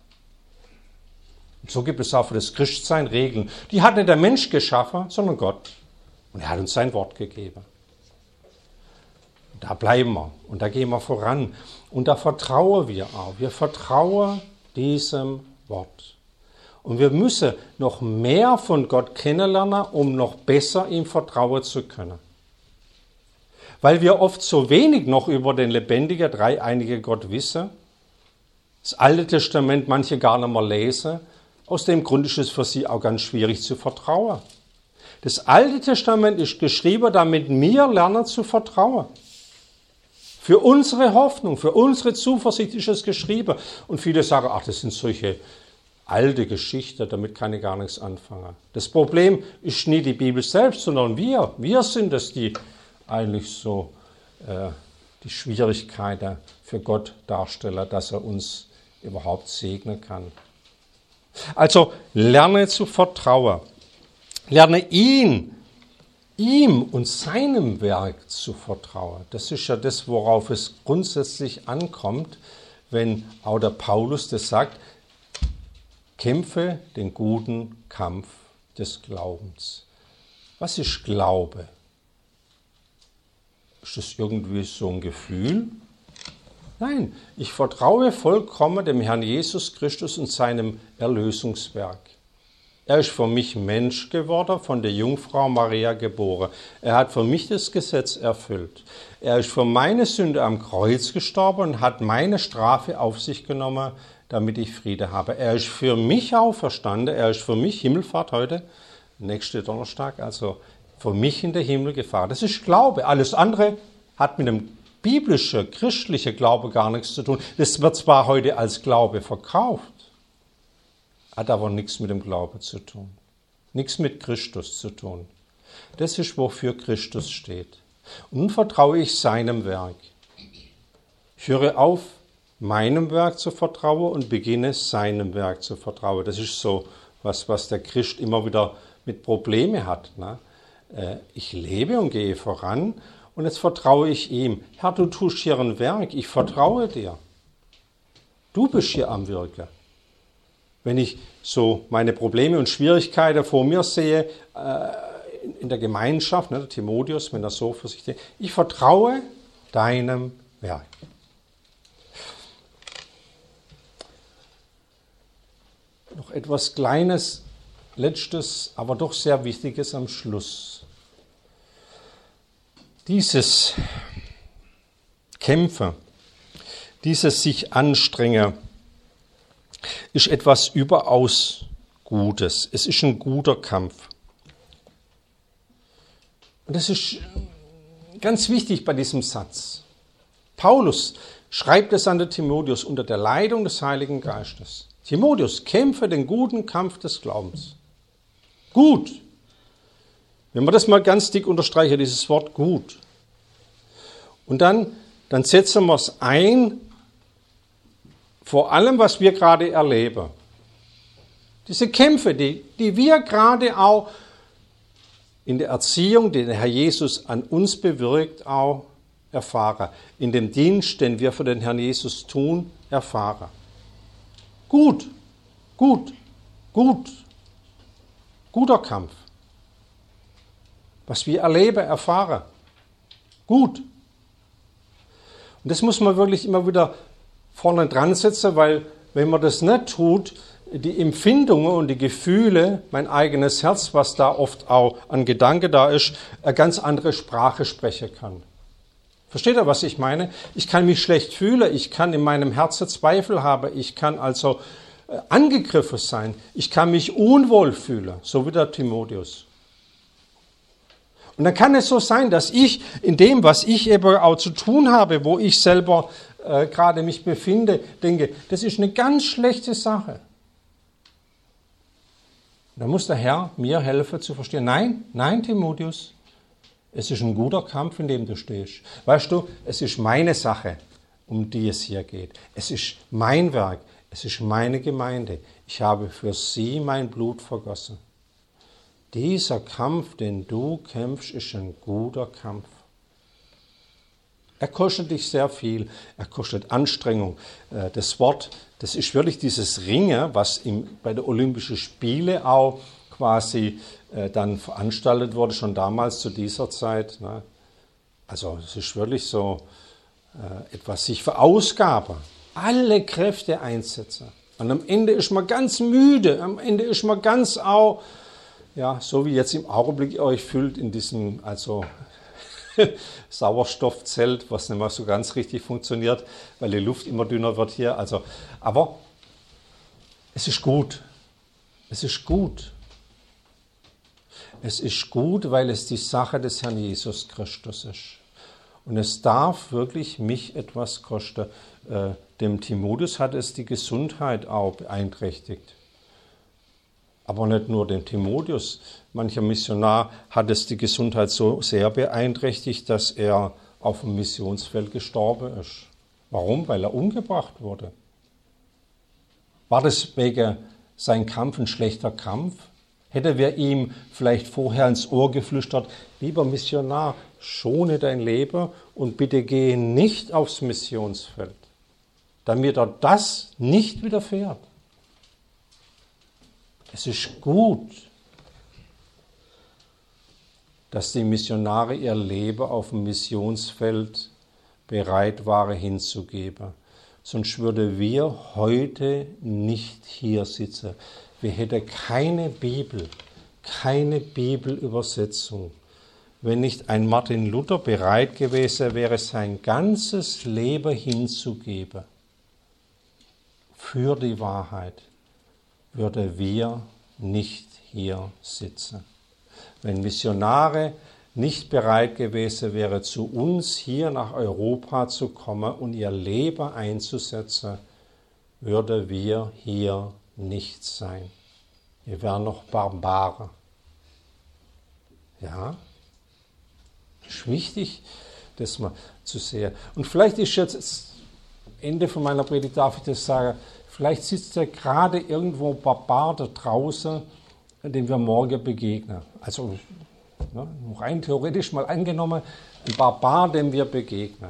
Und so gibt es auch für das Christsein Regeln. Die hat nicht der Mensch geschaffen, sondern Gott. Und er hat uns sein Wort gegeben. Und da bleiben wir und da gehen wir voran. Und da vertrauen wir auch. Wir vertrauen diesem Wort. Und wir müssen noch mehr von Gott kennenlernen, um noch besser ihm vertrauen zu können. Weil wir oft so wenig noch über den lebendigen, dreieinigen Gott wissen, das Alte Testament manche gar nicht mehr lesen, aus dem Grund ist es für sie auch ganz schwierig zu vertrauen. Das Alte Testament ist geschrieben, damit wir lernen zu vertrauen. Für unsere Hoffnung, für unsere Zuversicht ist es geschrieben. Und viele sagen, ach, das sind solche alte Geschichten, damit kann ich gar nichts anfangen. Das Problem ist nie die Bibel selbst, sondern wir. Wir sind es, die eigentlich so die Schwierigkeiten für Gott darstellen, dass er uns überhaupt segnen kann. Also lerne zu vertrauen. Lerne ihm und seinem Werk zu vertrauen. Das ist ja das, worauf es grundsätzlich ankommt, wenn auch der Paulus das sagt, kämpfe den guten Kampf des Glaubens. Was ist Glaube? Ist das irgendwie so ein Gefühl? Nein, ich vertraue vollkommen dem Herrn Jesus Christus und seinem Erlösungswerk. Er ist für mich Mensch geworden, von der Jungfrau Maria geboren. Er hat für mich das Gesetz erfüllt. Er ist für meine Sünde am Kreuz gestorben und hat meine Strafe auf sich genommen, damit ich Friede habe. Er ist für mich auferstanden. Er ist für mich Himmelfahrt heute, nächste Donnerstag, also für mich in den Himmel gefahren. Das ist Glaube. Alles andere hat mit dem biblischen, christlichen Glaube gar nichts zu tun. Das wird zwar heute als Glaube verkauft, hat aber nichts mit dem Glauben zu tun. Nichts mit Christus zu tun. Das ist, wofür Christus steht. Und nun vertraue ich seinem Werk. Ich höre auf, meinem Werk zu vertrauen und beginne seinem Werk zu vertrauen. Das ist so was der Christ immer wieder mit Problemen hat. Ne? Ich lebe und gehe voran und jetzt vertraue ich ihm. Herr, du tust hier ein Werk, ich vertraue dir. Du bist hier am Wirken. Wenn ich so meine Probleme und Schwierigkeiten vor mir sehe, in der Gemeinschaft, ne, der Timotheus, wenn er so für sich denkt, ich vertraue deinem Werk. Noch etwas Kleines, Letztes, aber doch sehr Wichtiges am Schluss. Dieses Kämpfen, dieses sich anstrengen, ist etwas überaus Gutes. Es ist ein guter Kampf. Und das ist ganz wichtig bei diesem Satz. Paulus schreibt es an den Timotheus unter der Leitung des Heiligen Geistes. Timotheus, kämpfe den guten Kampf des Glaubens. Gut. Wenn wir das mal ganz dick unterstreichen, dieses Wort gut. Und dann setzen wir es ein, vor allem, was wir gerade erleben. Diese Kämpfe, die wir gerade auch in der Erziehung, die der Herr Jesus an uns bewirkt, auch erfahren. In dem Dienst, den wir für den Herrn Jesus tun, erfahren. Gut, gut, gut. Guter Kampf. Was wir erleben, erfahren. Gut. Und das muss man wirklich immer wieder vorne dran setzen, weil wenn man das nicht tut, die Empfindungen und die Gefühle, mein eigenes Herz, was da oft auch an Gedanke da ist, eine ganz andere Sprache sprechen kann. Versteht ihr, was ich meine? Ich kann mich schlecht fühlen, ich kann in meinem Herzen Zweifel haben, ich kann also angegriffen sein, ich kann mich unwohl fühlen, so wie der Timotheus. Und dann kann es so sein, dass ich in dem, was ich eben auch zu tun habe, wo ich selber gerade mich befinde, denke, das ist eine ganz schlechte Sache. Da muss der Herr mir helfen zu verstehen, nein, Timotheus, es ist ein guter Kampf, in dem du stehst. Weißt du, es ist meine Sache, um die es hier geht. Es ist mein Werk, es ist meine Gemeinde. Ich habe für sie mein Blut vergossen. Dieser Kampf, den du kämpfst, ist ein guter Kampf. Er kostet dich sehr viel, er kostet Anstrengung. Das Wort, das ist wirklich dieses Ringen, was bei den Olympischen Spielen auch quasi dann veranstaltet wurde, schon damals zu dieser Zeit. Ne? Also es ist wirklich so etwas sich verausgaben, alle Kräfte einsetzen. Und am Ende ist man ganz müde, am Ende ist man ganz auch, ja, so wie jetzt im Augenblick ihr euch fühlt in diesem, also Sauerstoffzelt, was nicht mehr so ganz richtig funktioniert, weil die Luft immer dünner wird hier. Also, aber es ist gut. Es ist gut. Es ist gut, weil es die Sache des Herrn Jesus Christus ist. Und es darf wirklich mich etwas kosten. Dem Timotheus hat es die Gesundheit auch beeinträchtigt. Aber nicht nur den Timotheus. Mancher Missionar hat es die Gesundheit so sehr beeinträchtigt, dass er auf dem Missionsfeld gestorben ist. Warum? Weil er umgebracht wurde. War das wegen sein Kampf ein schlechter Kampf? Hätte wir ihm vielleicht vorher ins Ohr geflüstert, lieber Missionar, schone dein Leben und bitte gehe nicht aufs Missionsfeld, damit er das nicht widerfährt. Es ist gut, dass die Missionare ihr Leben auf dem Missionsfeld bereit waren hinzugeben. Sonst würden wir heute nicht hier sitzen. Wir hätten keine Bibelübersetzung. Wenn nicht ein Martin Luther bereit gewesen wäre, sein ganzes Leben hinzugeben für die Wahrheit, würden wir nicht hier sitzen. Wenn Missionare nicht bereit gewesen wären, zu uns hier nach Europa zu kommen und ihr Leben einzusetzen, würden wir hier nicht sein. Wir wären noch Barbaren. Ja, es ist wichtig, das mal zu sehen. Und vielleicht ist jetzt das Ende von meiner Predigt, darf ich das sagen, vielleicht sitzt ja gerade irgendwo ein Barbar da draußen, dem wir morgen begegnen. Also rein theoretisch mal angenommen, ein Barbar, dem wir begegnen.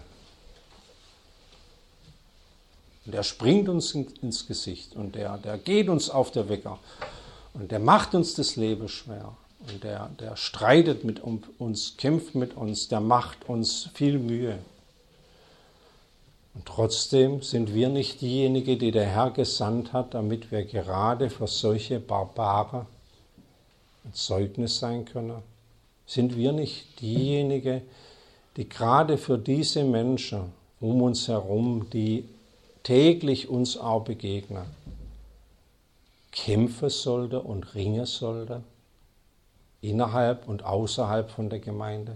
Und der springt uns ins Gesicht und der geht uns auf der Wecker und der macht uns das Leben schwer und der streitet mit uns, kämpft mit uns, der macht uns viel Mühe. Und trotzdem sind wir nicht diejenigen, die der Herr gesandt hat, damit wir gerade für solche Barbaren ein Zeugnis sein können. Sind wir nicht diejenigen, die gerade für diese Menschen um uns herum, die täglich uns auch begegnen, kämpfen sollte und ringen sollte, innerhalb und außerhalb von der Gemeinde?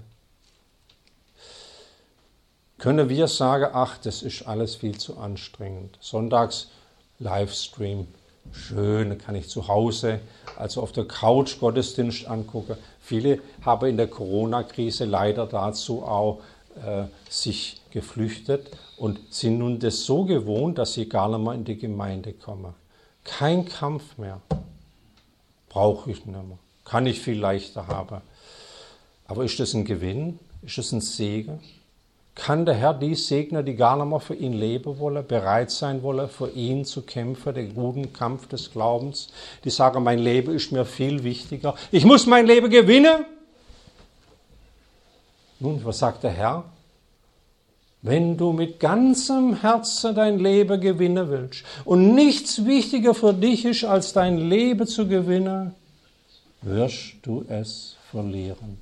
Können wir sagen, ach, das ist alles viel zu anstrengend. Sonntags Livestream, schön, da kann ich zu Hause, also auf der Couch Gottesdienst angucken. Viele haben in der Corona-Krise leider dazu auch sich geflüchtet und sind nun das so gewohnt, dass sie gar nicht mehr in die Gemeinde kommen. Kein Kampf mehr. Brauche ich nicht mehr. Kann ich viel leichter haben. Aber ist das ein Gewinn? Ist das ein Segen? Kann der Herr die segnen, die gar nicht mehr für ihn leben wollen, bereit sein wollen, für ihn zu kämpfen, den guten Kampf des Glaubens? Die sagen, mein Leben ist mir viel wichtiger. Ich muss mein Leben gewinnen. Nun, was sagt der Herr? Wenn du mit ganzem Herzen dein Leben gewinnen willst und nichts wichtiger für dich ist, als dein Leben zu gewinnen, wirst du es verlieren.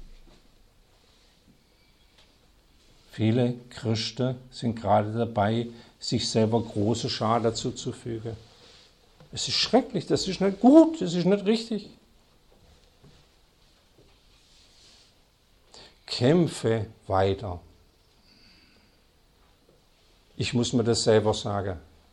Viele Christen sind gerade dabei, sich selber große Schade zuzufügen. Es ist schrecklich, das ist nicht gut, das ist nicht richtig. Kämpfe weiter. Ich muss mir das selber sagen.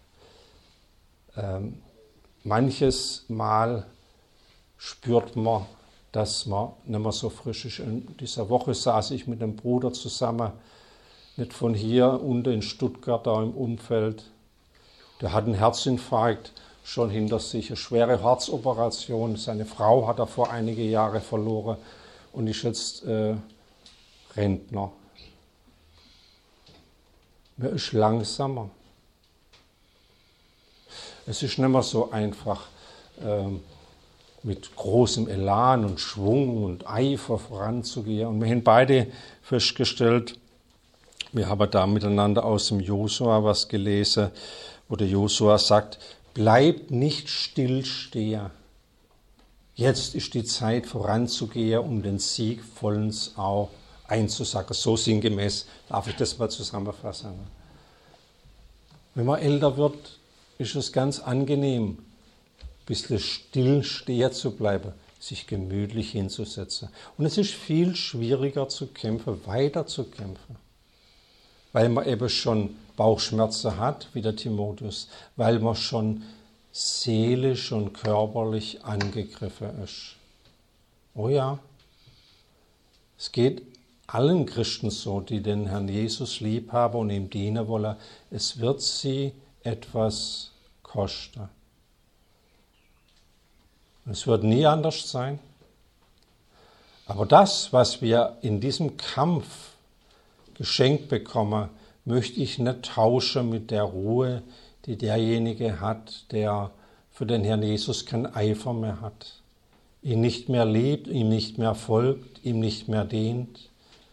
Manches Mal spürt man, dass man nicht mehr so frisch ist. In dieser Woche saß ich mit einem Bruder zusammen, nicht von hier, unten in Stuttgart, da im Umfeld. Der hat einen Herzinfarkt schon hinter sich, eine schwere Herzoperation. Seine Frau hat er vor einige Jahre verloren und ist jetzt Rentner. Man ist langsamer. Es ist nicht mehr so einfach, mit großem Elan und Schwung und Eifer voranzugehen. Und wir haben beide festgestellt, wir haben da miteinander aus dem Josua was gelesen, wo der Josua sagt, bleib nicht stillstehen. Jetzt ist die Zeit voranzugehen, um den Sieg vollends auch einzusacken. So sinngemäß darf ich das mal zusammenfassen. Wenn man älter wird, ist es ganz angenehm, ein bisschen still stehen zu bleiben, sich gemütlich hinzusetzen. Und es ist viel schwieriger zu kämpfen, weiter zu kämpfen, weil man eben schon Bauchschmerzen hat, wie der Timotheus, weil man schon seelisch und körperlich angegriffen ist. Oh ja, es geht allen Christen so, die den Herrn Jesus lieb haben und ihm dienen wollen. Es wird sie etwas kosten. Es wird nie anders sein. Aber das, was wir in diesem Kampf geschenkt bekommen, möchte ich nicht tauschen mit der Ruhe, die derjenige hat, der für den Herrn Jesus keinen Eifer mehr hat, ihn nicht mehr liebt, ihm nicht mehr folgt, ihm nicht mehr dient.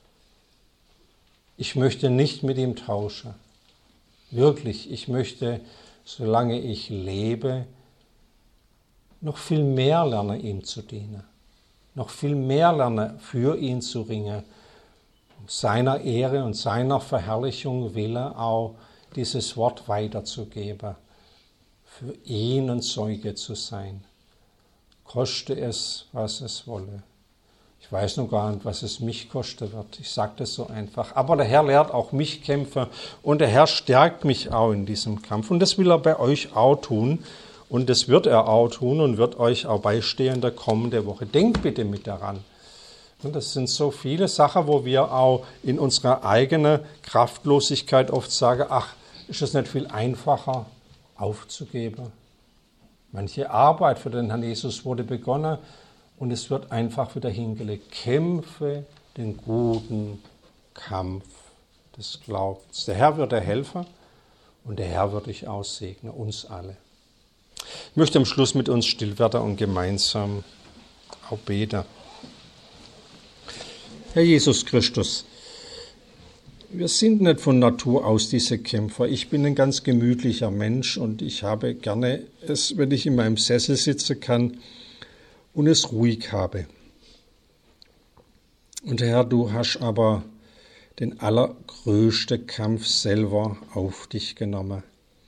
Ich möchte nicht mit ihm tauschen. Wirklich, ich möchte, solange ich lebe, noch viel mehr lernen, ihm zu dienen. Noch viel mehr lernen, für ihn zu ringen. Um seiner Ehre und seiner Verherrlichung willen auch dieses Wort weiterzugeben. Für ihn ein Zeuge zu sein. Koste es, was es wolle. Ich weiß noch gar nicht, was es mich kosten wird. Ich sage das so einfach. Aber der Herr lehrt auch mich kämpfen und der Herr stärkt mich auch in diesem Kampf. Und das will er bei euch auch tun. Und das wird er auch tun und wird euch auch beistehen in der kommenden Woche. Denkt bitte mit daran. Und das sind so viele Sachen, wo wir auch in unserer eigenen Kraftlosigkeit oft sagen, ach, ist es nicht viel einfacher aufzugeben? Manche Arbeit für den Herrn Jesus wurde begonnen und es wird einfach wieder hingelegt. Kämpfe den guten Kampf des Glaubens. Der Herr wird dir helfen und der Herr wird dich aussegnen, uns alle. Ich möchte am Schluss mit uns still werden und gemeinsam auch beten. Herr Jesus Christus, wir sind nicht von Natur aus diese Kämpfer. Ich bin ein ganz gemütlicher Mensch und ich habe gerne es, wenn ich in meinem Sessel sitzen kann und es ruhig habe. Und Herr, du hast aber den allergrößten Kampf selber auf dich genommen.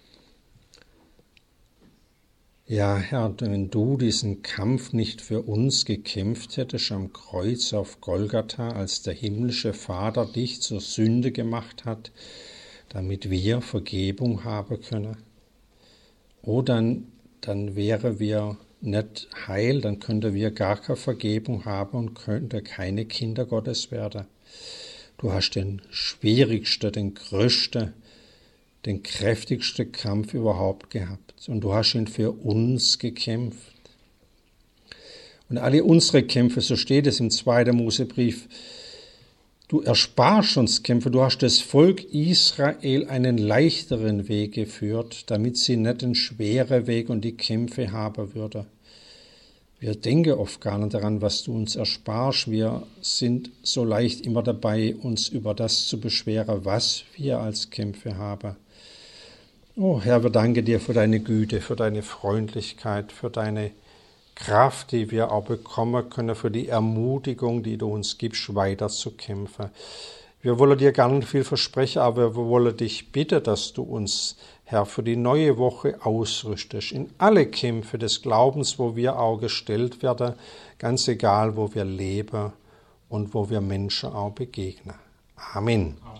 Ja, Herr, wenn du diesen Kampf nicht für uns gekämpft hättest am Kreuz auf Golgatha, als der himmlische Vater dich zur Sünde gemacht hat, damit wir Vergebung haben können, oh, dann wären wir nicht heil, dann könnten wir gar keine Vergebung haben und könnten keine Kinder Gottes werden. Du hast den schwierigsten, den größten, den kräftigsten Kampf überhaupt gehabt. Und du hast ihn für uns gekämpft. Und alle unsere Kämpfe, so steht es im 2. Mosebrief, du ersparst uns Kämpfe, du hast das Volk Israel einen leichteren Weg geführt, damit sie nicht den schweren Weg und die Kämpfe haben würde. Wir denken oft gar nicht daran, was du uns ersparst. Wir sind so leicht immer dabei, uns über das zu beschweren, was wir als Kämpfe haben. Oh Herr, wir danken dir für deine Güte, für deine Freundlichkeit, für deine Kraft, die wir auch bekommen können, für die Ermutigung, die du uns gibst, weiter zu kämpfen. Wir wollen dir gar nicht viel versprechen, aber wir wollen dich bitten, dass du uns, Herr, für die neue Woche ausrüstest, in alle Kämpfe des Glaubens, wo wir auch gestellt werden, ganz egal, wo wir leben und wo wir Menschen auch begegnen. Amen.